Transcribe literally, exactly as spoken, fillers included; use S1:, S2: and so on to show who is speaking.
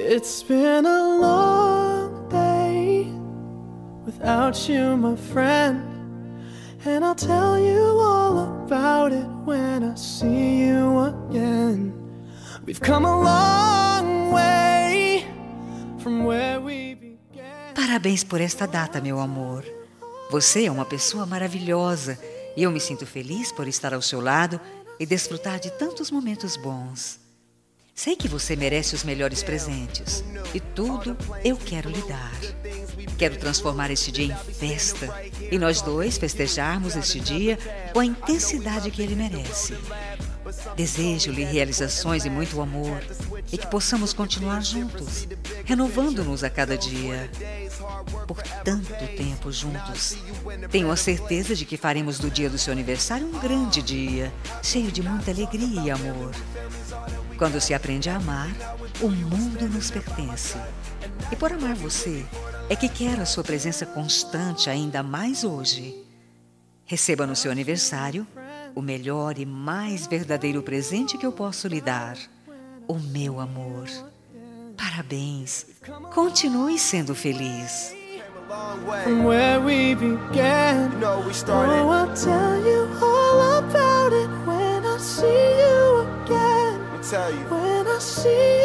S1: It's been a long day without you, my friend, and I'll tell you all about it when I see you again. We've come a long way from where we began.
S2: Parabéns por esta data, meu amor. Você é uma pessoa maravilhosa e eu me sinto feliz por estar ao seu lado e desfrutar de tantos momentos bons. Sei que você merece os melhores presentes e tudo eu quero lhe dar. Quero transformar este dia em festa e nós dois festejarmos este dia com a intensidade que ele merece. Desejo-lhe realizações e muito amor e que possamos continuar juntos, renovando-nos a cada dia. Por tanto tempo juntos, tenho a certeza de que faremos do dia do seu aniversário um grande dia, cheio de muita alegria e amor. Quando se aprende a amar, o mundo nos pertence. E por amar você, é que quero a sua presença constante ainda mais hoje. Receba no seu aniversário o melhor e mais verdadeiro presente que eu posso lhe dar, o meu amor. Parabéns. Continue sendo feliz.
S1: From where we began,
S3: No, we started.
S1: oh, I'll tell you all about it when I see you again.
S3: Let me tell you.
S1: When I see